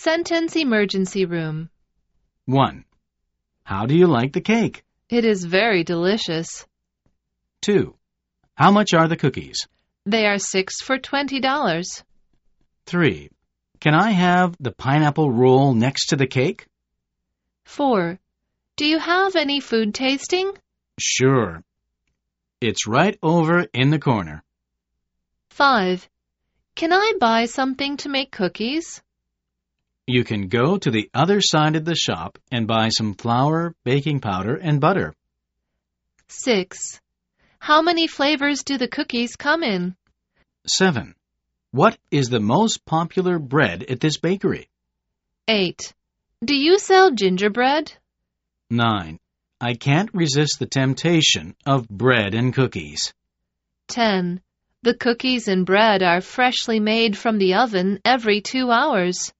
sentence emergency room. 1. How do you like the cake? It is very delicious. 2. How much are the cookies? They are 6 for $20. 3. Can I have the pineapple roll next to the cake? 4. Do you have any food tasting? Sure. It's right over in the corner. 5. Can I buy something to make cookies? You can go to the other side of the shop and buy some flour, baking powder, and butter. 6. How many flavors do the cookies come in? 7. What is the most popular bread at this bakery? 8. Do you sell gingerbread? 9. I can't resist the temptation of bread and cookies. 10. The cookies and bread are freshly made from the oven every 2 hours.